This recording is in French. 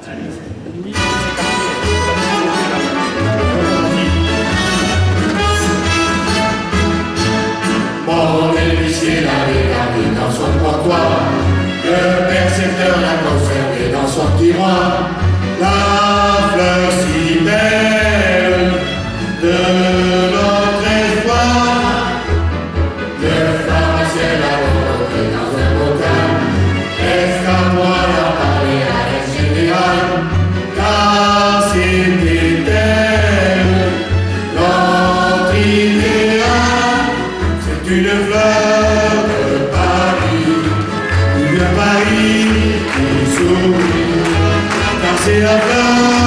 Mon épicier l'avait gardé dans son comptoir, le percepteur l'a conservé dans son tiroir. La fleur si belle de notre espoir, le pharmacien l'a remonté dans un bocal. Est-ce qu'à moi d'en parler à la générale, car c'était elle, notre idéal. C'est une fleur de Paris, de Paris qui sourit, car c'est la fleur